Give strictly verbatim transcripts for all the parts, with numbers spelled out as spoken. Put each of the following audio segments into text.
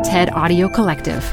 TED Audio Collective.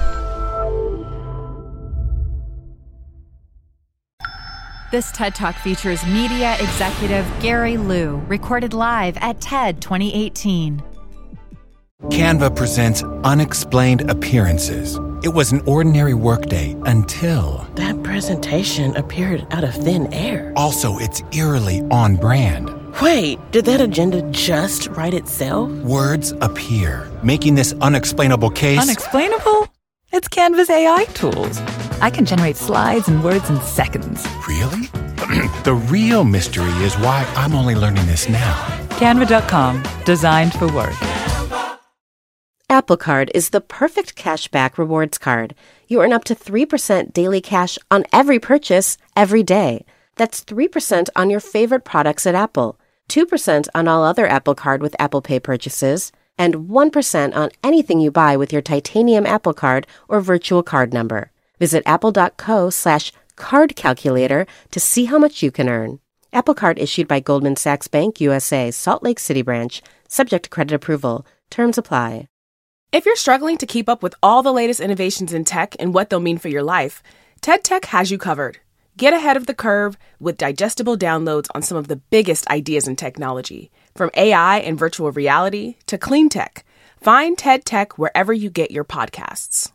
This TED Talk features media executive Gary Liu, recorded live at TED twenty eighteen. Canva presents Unexplained Appearances. It was an ordinary workday until... That presentation appeared out of thin air. Also, it's eerily on brand. Wait, did that agenda just write itself? Words appear, making this unexplainable case... Unexplainable? It's Canva's A I tools. I can generate slides and words in seconds. Really? The real mystery is why I'm only learning this now. Canva dot com, designed for work. Apple Card is the perfect cashback rewards card. You earn up to three percent daily cash on every purchase, every day. That's three percent on your favorite products at Apple, two percent on all other Apple Card with Apple Pay purchases, and one percent on anything you buy with your titanium Apple Card or virtual card number. Visit apple.co slash card calculator to see how much you can earn. Apple Card issued by Goldman Sachs Bank U S A, Salt Lake City branch, subject to credit approval. Terms apply. If you're struggling to keep up with all the latest innovations in tech and what they'll mean for your life, TED Tech has you covered. Get ahead of the curve with digestible downloads on some of the biggest ideas in technology, from A I and virtual reality to clean tech. Find TED Tech wherever you get your podcasts.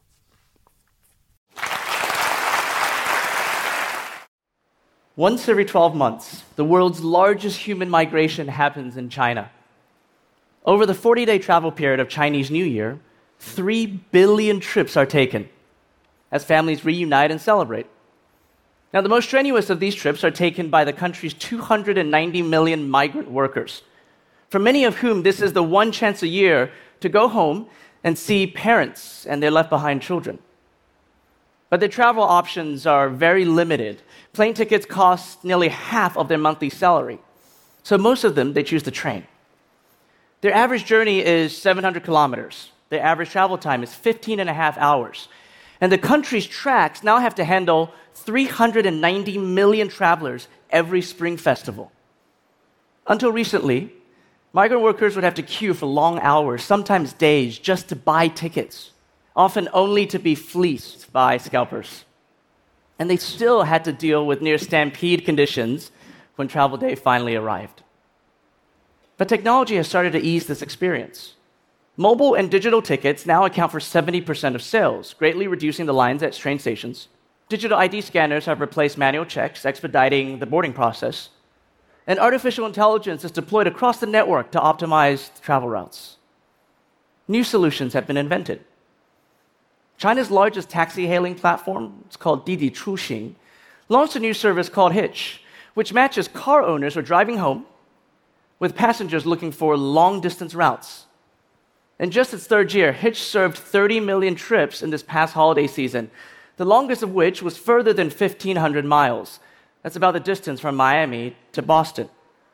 Once every twelve months, the world's largest human migration happens in China. Over the forty-day travel period of Chinese New Year, three billion trips are taken as families reunite and celebrate. Now, the most strenuous of these trips are taken by the country's two hundred ninety million migrant workers, for many of whom this is the one chance a year to go home and see parents and their left-behind children. But their travel options are very limited. Plane tickets cost nearly half of their monthly salary, so most of them, they choose the train. Their average journey is seven hundred kilometers. Their average travel time is fifteen and a half hours. And the country's tracks now have to handle three hundred ninety million travelers every spring festival. Until recently, migrant workers would have to queue for long hours, sometimes days, just to buy tickets, often only to be fleeced by scalpers. And they still had to deal with near stampede conditions when travel day finally arrived. But technology has started to ease this experience. Mobile and digital tickets now account for seventy percent of sales, greatly reducing the lines at train stations. Digital I D scanners have replaced manual checks, expediting the boarding process. And artificial intelligence is deployed across the network to optimize travel routes. New solutions have been invented. China's largest taxi-hailing platform, it's called Didi Chuxing, launched a new service called Hitch, which matches car owners who are driving home with passengers looking for long-distance routes. In just its third year, Hitch served thirty million trips in this past holiday season, the longest of which was further than fifteen hundred miles. That's about the distance from Miami to Boston.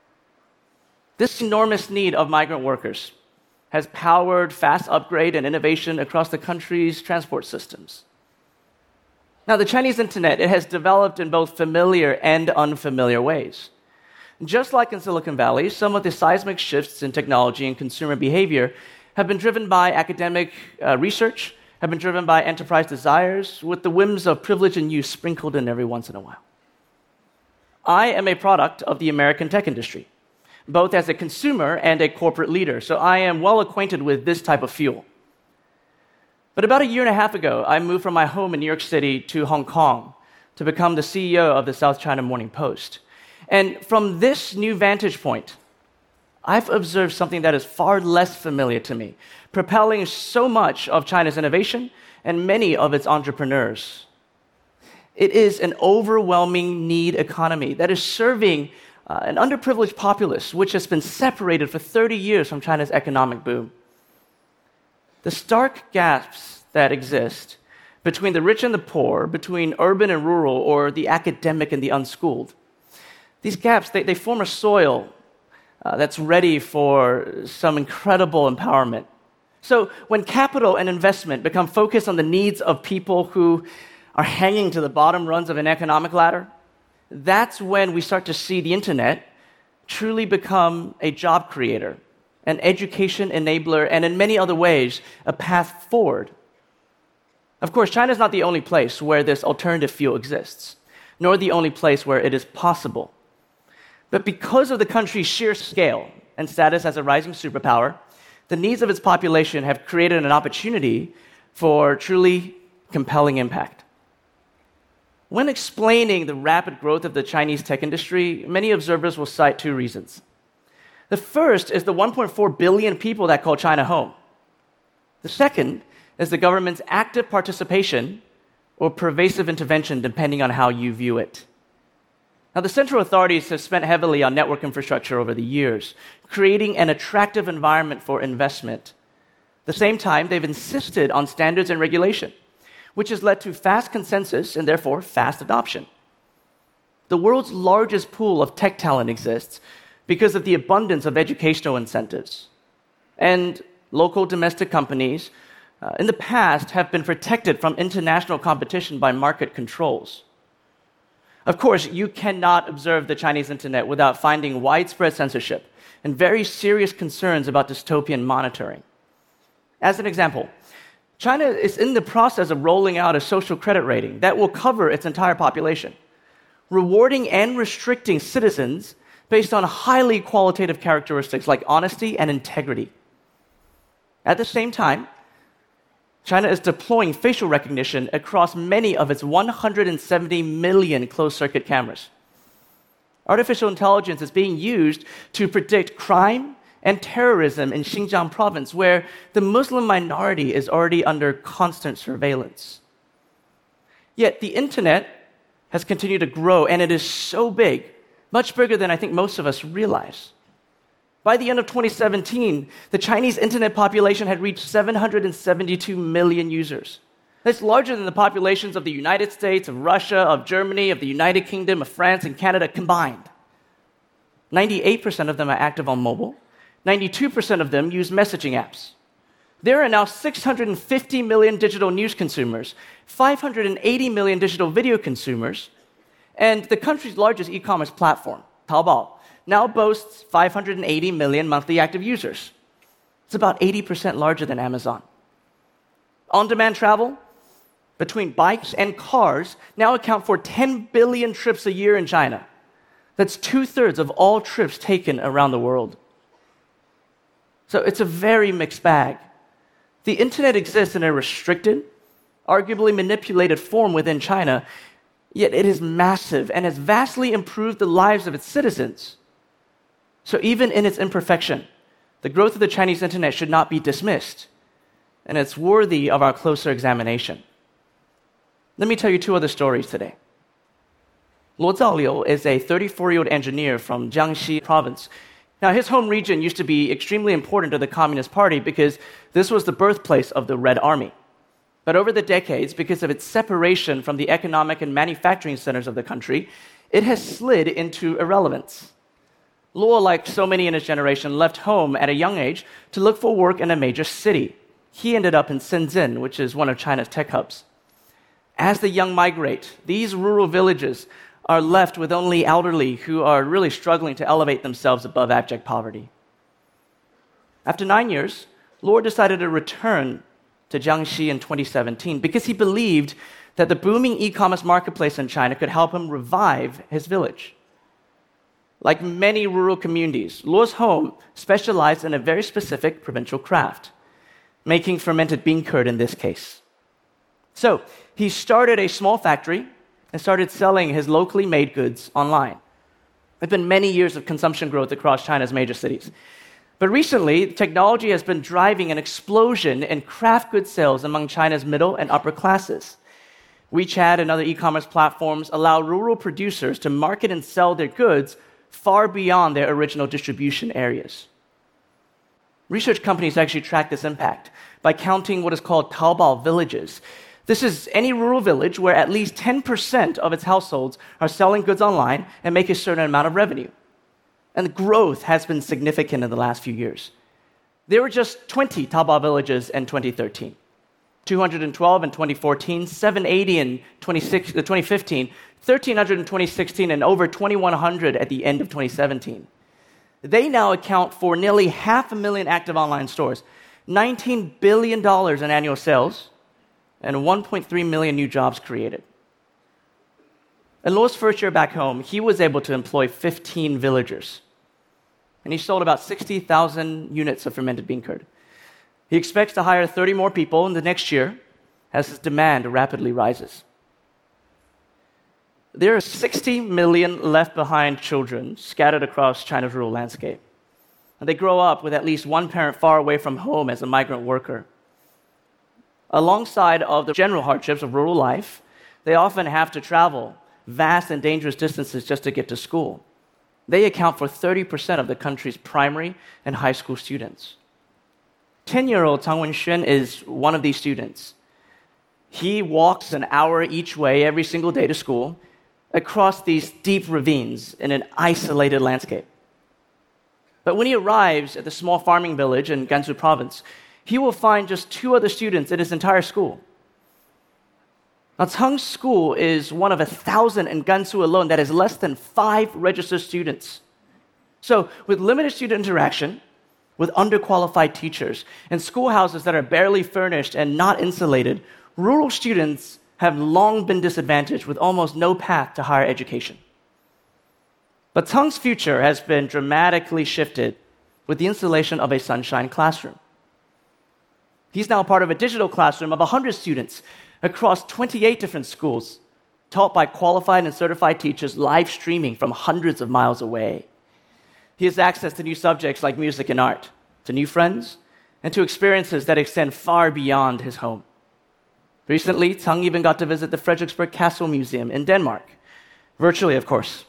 This enormous need of migrant workers has powered fast upgrade and innovation across the country's transport systems. Now, the Chinese internet, it has developed in both familiar and unfamiliar ways. Just like in Silicon Valley, some of the seismic shifts in technology and consumer behavior have been driven by academic uh, research, have been driven by enterprise desires, with the whims of privilege and use sprinkled in every once in a while. I am a product of the American tech industry, both as a consumer and a corporate leader, so I am well acquainted with this type of fuel. But about a year and a half ago, I moved from my home in New York City to Hong Kong to become the C E O of the South China Morning Post. And from this new vantage point, I've observed something that is far less familiar to me, propelling so much of China's innovation and many of its entrepreneurs. It is an overwhelming need economy that is serving uh, an underprivileged populace, which has been separated for thirty years from China's economic boom. The stark gaps that exist between the rich and the poor, between urban and rural, or the academic and the unschooled, these gaps, they, they form a soil uh, that's ready for some incredible empowerment. So when capital and investment become focused on the needs of people who are hanging to the bottom rungs of an economic ladder, that's when we start to see the internet truly become a job creator an education enabler, and in many other ways, a path forward. Of course, China is not the only place where this alternative fuel exists, nor the only place where it is possible. But because of the country's sheer scale and status as a rising superpower, the needs of its population have created an opportunity for truly compelling impact. When explaining the rapid growth of the Chinese tech industry, many observers will cite two reasons. The first is the one point four billion people that call China home. The second is the government's active participation or pervasive intervention, depending on how you view it. Now, the central authorities have spent heavily on network infrastructure over the years, creating an attractive environment for investment. At the same time, they've insisted on standards and regulation, which has led to fast consensus and therefore fast adoption. The world's largest pool of tech talent exists because of the abundance of educational incentives. And local domestic companies uh, in the past have been protected from international competition by market controls. Of course, you cannot observe the Chinese internet without finding widespread censorship and very serious concerns about dystopian monitoring. As an example, China is in the process of rolling out a social credit rating that will cover its entire population, rewarding and restricting citizens based on highly qualitative characteristics like honesty and integrity. At the same time, China is deploying facial recognition across many of its one hundred seventy million closed-circuit cameras. Artificial intelligence is being used to predict crime and terrorism in Xinjiang province, where the Muslim minority is already under constant surveillance. Yet the internet has continued to grow, and it is so big, much bigger than I think most of us realize. By the end of twenty seventeen, the Chinese internet population had reached seven hundred seventy-two million users. That's larger than the populations of the United States, of Russia, of Germany, of the United Kingdom, of France, and Canada combined. ninety-eight percent of them are active on mobile. ninety-two percent of them use messaging apps. There are now six hundred fifty million digital news consumers, five hundred eighty million digital video consumers, and the country's largest e-commerce platform, Taobao, now boasts five hundred eighty million monthly active users. It's about eighty percent larger than Amazon. On-demand travel between bikes and cars now account for ten billion trips a year in China. That's two-thirds of all trips taken around the world. So it's a very mixed bag. The internet exists in a restricted, arguably manipulated form within China, yet it is massive and has vastly improved the lives of its citizens. So even in its imperfection, the growth of the Chinese internet should not be dismissed, and it's worthy of our closer examination. Let me tell you two other stories today. Luo Zaoliu is a thirty-four-year-old engineer from Jiangxi province. Now, his home region used to be extremely important to the Communist Party because this was the birthplace of the Red Army. But over the decades, because of its separation from the economic and manufacturing centers of the country, it has slid into irrelevance. Luo, like so many in his generation, left home at a young age to look for work in a major city. He ended up in Shenzhen, which is one of China's tech hubs. As the young migrate, these rural villages are left with only elderly who are really struggling to elevate themselves above abject poverty. After nine years, Luo decided to return to Jiangxi in twenty seventeen because he believed that the booming e-commerce marketplace in China could help him revive his village. Like many rural communities, Luo's home specialized in a very specific provincial craft, making fermented bean curd in this case. So he started a small factory and started selling his locally made goods online. There have been many years of consumption growth across China's major cities. But recently, technology has been driving an explosion in craft goods sales among China's middle and upper classes. WeChat and other e-commerce platforms allow rural producers to market and sell their goods far beyond their original distribution areas. Research companies actually track this impact by counting what is called Taobao villages. This is any rural village where at least ten percent of its households are selling goods online and make a certain amount of revenue. And the growth has been significant in the last few years. There were just twenty Taobao villages in twenty thirteen, two hundred twelve in twenty fourteen, seven hundred eighty in twenty fifteen, one thousand three hundred in twenty sixteen, and over twenty-one hundred at the end of twenty seventeen. They now account for nearly half a million active online stores, nineteen billion dollars in annual sales, and one point three million new jobs created. In Luo's first year back home, he was able to employ fifteen villagers, and he sold about sixty thousand units of fermented bean curd. He expects to hire thirty more people in the next year as his demand rapidly rises. There are sixty million left-behind children scattered across China's rural landscape. And they grow up with at least one parent far away from home as a migrant worker. Alongside of the general hardships of rural life, they often have to travel vast and dangerous distances just to get to school. They account for thirty percent of the country's primary and high school students. ten-year-old Tang Wenxuan is one of these students. He walks an hour each way every single day to school across these deep ravines in an isolated landscape. But when he arrives at the small farming village in Gansu province, he will find just two other students in his entire school. Now, Tang's school is one of a thousand in Gansu alone that has less than five registered students. So, with limited student interaction, with underqualified teachers, and schoolhouses that are barely furnished and not insulated, rural students have long been disadvantaged with almost no path to higher education. But Tang's future has been dramatically shifted with the installation of a Sunshine Classroom. He's now part of a digital classroom of one hundred students across twenty-eight different schools, taught by qualified and certified teachers live streaming from hundreds of miles away. He has access to new subjects like music and art, to new friends, and to experiences that extend far beyond his home. Recently, Tang even got to visit the Frederiksberg Castle Museum in Denmark, virtually, of course.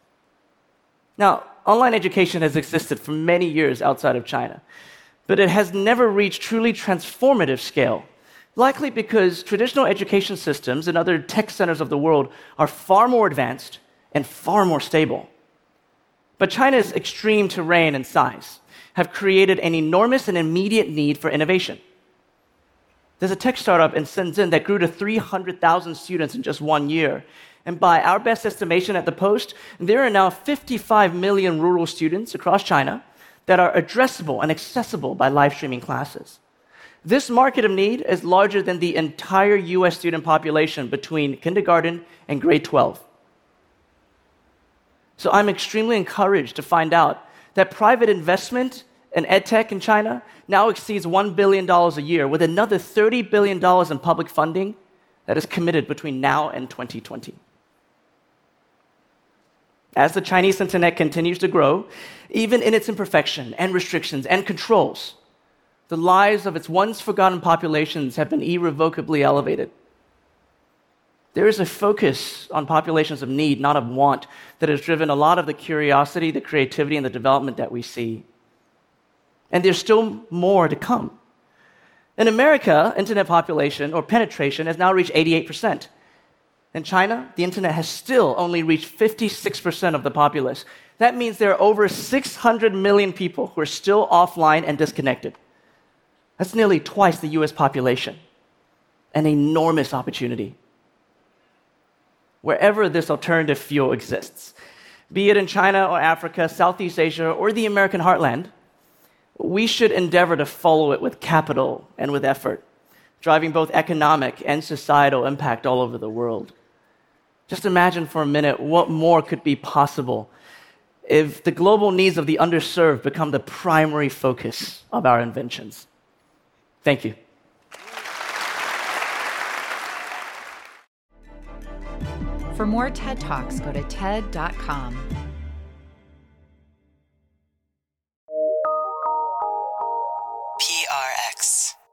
Now, online education has existed for many years outside of China, but it has never reached truly transformative scale, likely because traditional education systems in other tech centers of the world are far more advanced and far more stable. But China's extreme terrain and size have created an enormous and immediate need for innovation. There's a tech startup in Shenzhen that grew to three hundred thousand students in just one year. And by our best estimation at the Post, there are now fifty-five million rural students across China that are addressable and accessible by live streaming classes. This market of need is larger than the entire U S student population between kindergarten and grade twelve. So I'm extremely encouraged to find out that private investment in edtech in China now exceeds one billion dollars a year, with another thirty billion dollars in public funding that is committed between now and twenty twenty. As the Chinese internet continues to grow, even in its imperfection and restrictions and controls, the lives of its once forgotten populations have been irrevocably elevated. There is a focus on populations of need, not of want, that has driven a lot of the curiosity, the creativity, and the development that we see. And there's still more to come. In America, internet population or penetration has now reached eighty-eight percent. In China, the internet has still only reached fifty-six percent of the populace. That means there are over six hundred million people who are still offline and disconnected. That's nearly twice the U S population. An enormous opportunity. Wherever this alternative fuel exists, be it in China or Africa, Southeast Asia, or the American heartland, we should endeavor to follow it with capital and with effort, driving both economic and societal impact all over the world. Just imagine for a minute what more could be possible if the global needs of the underserved become the primary focus of our inventions. Thank you. For more TED Talks, go to ted dot com. P R X.